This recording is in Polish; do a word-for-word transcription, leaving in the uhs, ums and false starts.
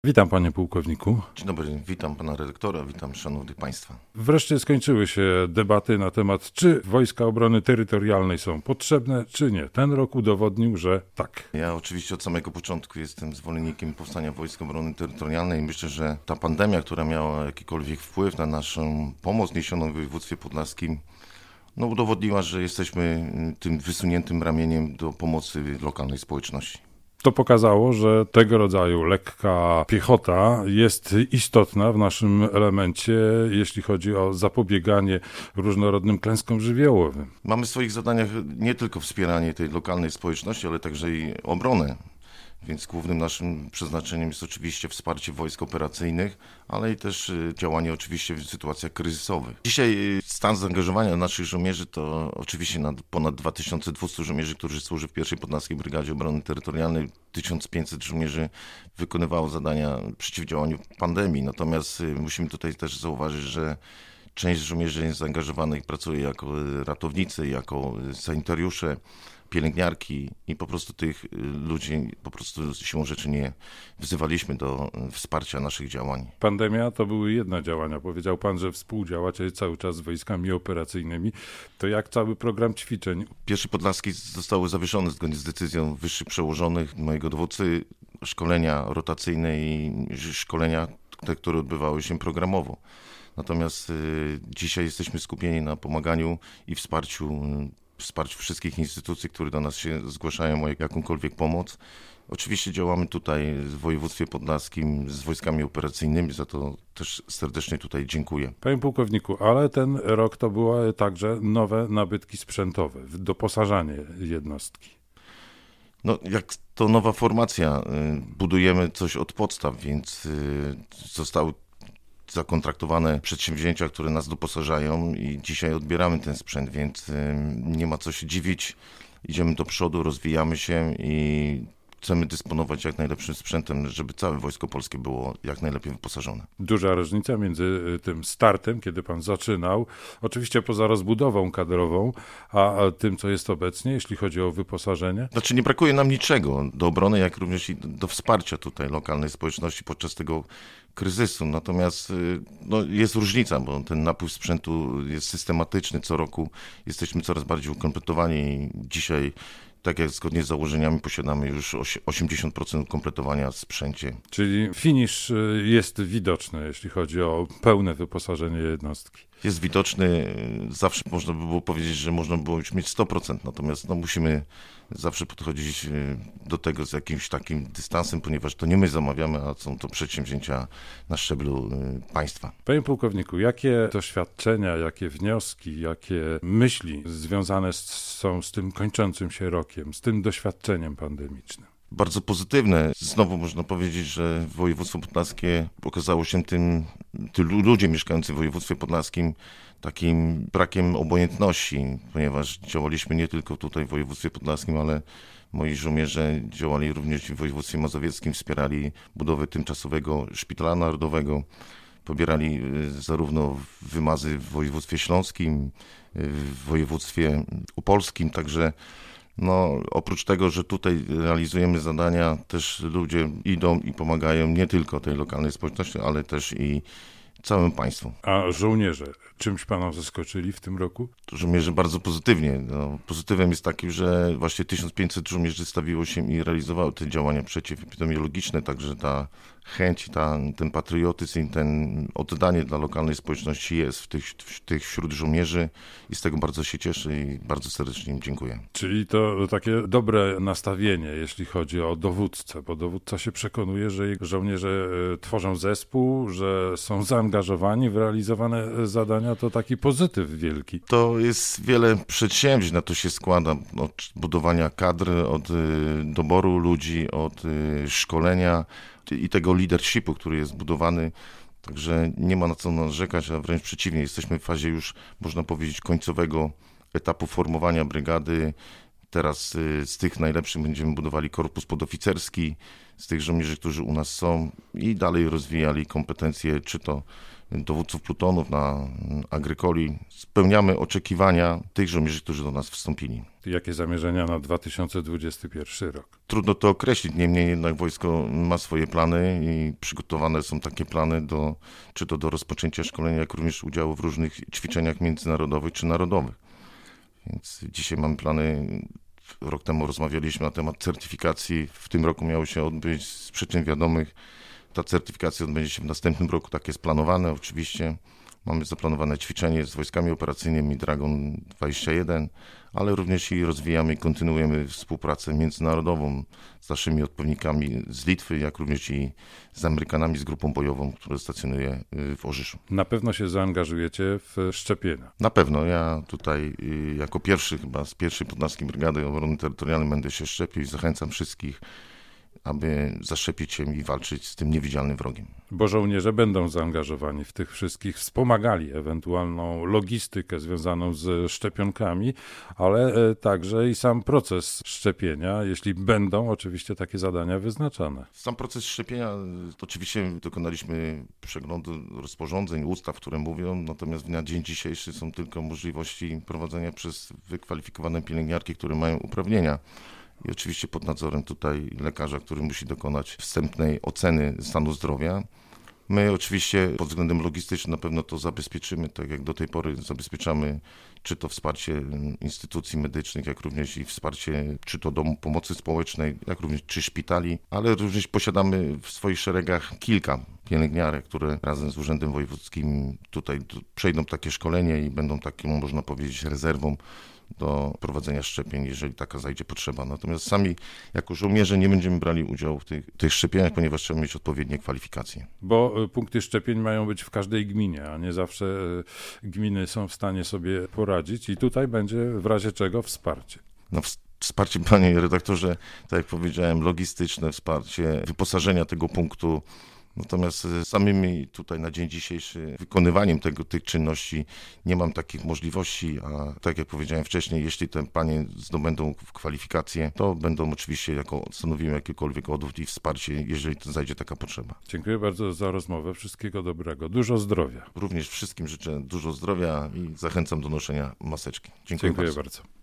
Witam panie pułkowniku. Dzień dobry, witam pana redaktora, witam szanownych państwa. Wreszcie skończyły się debaty na temat, czy Wojska Obrony Terytorialnej są potrzebne, czy nie. Ten rok udowodnił, że tak. Ja oczywiście od samego początku jestem zwolennikiem powstania Wojsk Obrony Terytorialnej i myślę, że ta pandemia, która miała jakikolwiek wpływ na naszą pomoc niesioną w województwie podlaskim, no udowodniła, że jesteśmy tym wysuniętym ramieniem do pomocy lokalnej społeczności. To pokazało, że tego rodzaju lekka piechota jest istotna w naszym elemencie, jeśli chodzi o zapobieganie różnorodnym klęskom żywiołowym. Mamy w swoich zadaniach nie tylko wspieranie tej lokalnej społeczności, ale także i obronę. Więc głównym naszym przeznaczeniem jest oczywiście wsparcie wojsk operacyjnych, ale i też działanie oczywiście w sytuacjach kryzysowych. Dzisiaj stan zaangażowania naszych żołnierzy to oczywiście nad ponad dwa tysiące dwieście żołnierzy, którzy służy w pierwszej Podlaskiej Brygadzie Obrony Terytorialnej. tysiąc pięćset żołnierzy wykonywało zadania przeciwdziałaniu pandemii. Natomiast musimy tutaj też zauważyć, że część żołnierzy jest zaangażowanych, pracuje jako ratownicy, jako sanitariusze, pielęgniarki i po prostu tych ludzi po prostu siłą rzeczy nie wzywaliśmy do wsparcia naszych działań. Pandemia to były jedne działania. Powiedział pan, że współdziałacie cały czas z wojskami operacyjnymi. To jak cały program ćwiczeń? Pierwszy Podlaski zostały zawieszone zgodnie z decyzją wyższych przełożonych mojego dowódcy, szkolenia rotacyjne i szkolenia, te, które odbywały się programowo. Natomiast y, dzisiaj jesteśmy skupieni na pomaganiu i wsparciu wsparciu wszystkich instytucji, które do nas się zgłaszają o jakąkolwiek pomoc. Oczywiście działamy tutaj w województwie podlaskim z wojskami operacyjnymi, za to też serdecznie tutaj dziękuję. Panie pułkowniku, ale ten rok to były także nowe nabytki sprzętowe, doposażanie jednostki. No, jak to nowa formacja, budujemy coś od podstaw, więc zostały zakontraktowane przedsięwzięcia, które nas doposażają i dzisiaj odbieramy ten sprzęt, więc nie ma co się dziwić. Idziemy do przodu, rozwijamy się i chcemy dysponować jak najlepszym sprzętem, żeby całe Wojsko Polskie było jak najlepiej wyposażone. Duża różnica między tym startem, kiedy pan zaczynał, oczywiście poza rozbudową kadrową, a tym, co jest obecnie, jeśli chodzi o wyposażenie? Znaczy nie brakuje nam niczego do obrony, jak również i do wsparcia tutaj lokalnej społeczności podczas tego kryzysu. Natomiast no, jest różnica, bo ten napływ sprzętu jest systematyczny. Co roku jesteśmy coraz bardziej ukompletowani. Dzisiaj, tak jak zgodnie z założeniami, posiadamy już osiemdziesiąt procent kompletowania w sprzęcie. Czyli finisz jest widoczny, jeśli chodzi o pełne wyposażenie jednostki. Jest widoczny. Zawsze można by było powiedzieć, że można było już mieć sto procent, natomiast no, musimy zawsze podchodzić do tego z jakimś takim dystansem, ponieważ to nie my zamawiamy, a są to przedsięwzięcia na szczeblu państwa. Panie pułkowniku, jakie doświadczenia, jakie wnioski, jakie myśli związane są z tym kończącym się rokiem, z tym doświadczeniem pandemicznym? Bardzo pozytywne. Znowu można powiedzieć, że województwo podlaskie okazało się tym, tylu ludzie mieszkający w województwie podlaskim takim brakiem obojętności, ponieważ działaliśmy nie tylko tutaj w województwie podlaskim, ale moi żołnierze działali również w województwie mazowieckim, wspierali budowę tymczasowego szpitala narodowego, pobierali zarówno wymazy w województwie śląskim, w województwie opolskim, także no, oprócz tego, że tutaj realizujemy zadania, też ludzie idą i pomagają nie tylko tej lokalnej społeczności, ale też i całemu państwu. A żołnierze czymś pana zaskoczyli w tym roku? Żołnierze bardzo pozytywnie. No, pozytywem jest taki, że właśnie tysiąc pięćset żołnierzy stawiło się i realizowało te działania przeciwepidemiologiczne, także ta chęć, ta, ten patriotyzm i ten oddanie dla lokalnej społeczności jest w tych, w tych wśród żołnierzy i z tego bardzo się cieszę i bardzo serdecznie im dziękuję. Czyli to takie dobre nastawienie, jeśli chodzi o dowódcę, bo dowódca się przekonuje, że żołnierze tworzą zespół, że są zaangażowani w realizowane zadania, to taki pozytyw wielki. To jest wiele przedsięwzięć, na to się składa, od budowania kadr, od doboru ludzi, od szkolenia i tego leadershipu, który jest budowany, także nie ma na co narzekać, a wręcz przeciwnie, jesteśmy w fazie już, można powiedzieć, końcowego etapu formowania brygady. Teraz z tych najlepszych będziemy budowali korpus podoficerski, z tych żołnierzy, którzy u nas są i dalej rozwijali kompetencje, czy to dowódców plutonów, na Agrykoli. Spełniamy oczekiwania tych żołnierzy, którzy do nas wstąpili. Jakie zamierzenia na dwa tysiące dwudziesty pierwszy rok? Trudno to określić, niemniej jednak wojsko ma swoje plany i przygotowane są takie plany do, czy to do rozpoczęcia szkolenia, jak również udziału w różnych ćwiczeniach międzynarodowych czy narodowych. Więc dzisiaj mamy plany. Rok temu rozmawialiśmy na temat certyfikacji. W tym roku miało się odbyć z przyczyn wiadomych. Ta certyfikacja odbędzie się w następnym roku, tak jest planowane oczywiście. Mamy zaplanowane ćwiczenie z wojskami operacyjnymi Dragon dwadzieścia jeden, ale również i rozwijamy i kontynuujemy współpracę międzynarodową z naszymi odpowiednikami z Litwy, jak również i z Amerykanami, z grupą bojową, która stacjonuje w Orzyszu. Na pewno się zaangażujecie w szczepienia. Na pewno. Ja tutaj jako pierwszy chyba z pierwszej Podlaskiej Brygady Obrony Terytorialnej będę się szczepił i zachęcam wszystkich, aby zaszczepić się i walczyć z tym niewidzialnym wrogiem. Bo żołnierze będą zaangażowani w tych wszystkich, wspomagali ewentualną logistykę związaną z szczepionkami, ale także i sam proces szczepienia, jeśli będą oczywiście takie zadania wyznaczane. Sam proces szczepienia, oczywiście dokonaliśmy przeglądu rozporządzeń, ustaw, które mówią, natomiast na dzień dzisiejszy są tylko możliwości prowadzenia przez wykwalifikowane pielęgniarki, które mają uprawnienia. I oczywiście pod nadzorem tutaj lekarza, który musi dokonać wstępnej oceny stanu zdrowia. My oczywiście pod względem logistycznym na pewno to zabezpieczymy, tak jak do tej pory zabezpieczamy czy to wsparcie instytucji medycznych, jak również i wsparcie czy to domu pomocy społecznej, jak również czy szpitali, ale również posiadamy w swoich szeregach kilka pielęgniarek, które razem z Urzędem Wojewódzkim tutaj przejdą takie szkolenie i będą taką, można powiedzieć, rezerwą do prowadzenia szczepień, jeżeli taka zajdzie potrzeba. Natomiast sami jako żołnierze nie będziemy brali udziału w tych, tych szczepieniach, ponieważ trzeba mieć odpowiednie kwalifikacje. Bo punkty szczepień mają być w każdej gminie, a nie zawsze gminy są w stanie sobie poradzić i tutaj będzie w razie czego wsparcie. No, wsparcie, panie redaktorze, tak jak powiedziałem, logistyczne wsparcie, wyposażenia tego punktu. Natomiast samymi tutaj na dzień dzisiejszy wykonywaniem tego, tych czynności nie mam takich możliwości, a tak jak powiedziałem wcześniej, jeśli te panie zdobędą kwalifikacje, to będą oczywiście jako stanowimy jakikolwiek odwód i wsparcie, jeżeli to zajdzie taka potrzeba. Dziękuję bardzo za rozmowę. Wszystkiego dobrego. Dużo zdrowia. Również wszystkim życzę dużo zdrowia i zachęcam do noszenia maseczki. Dziękuję, Dziękuję bardzo. bardzo.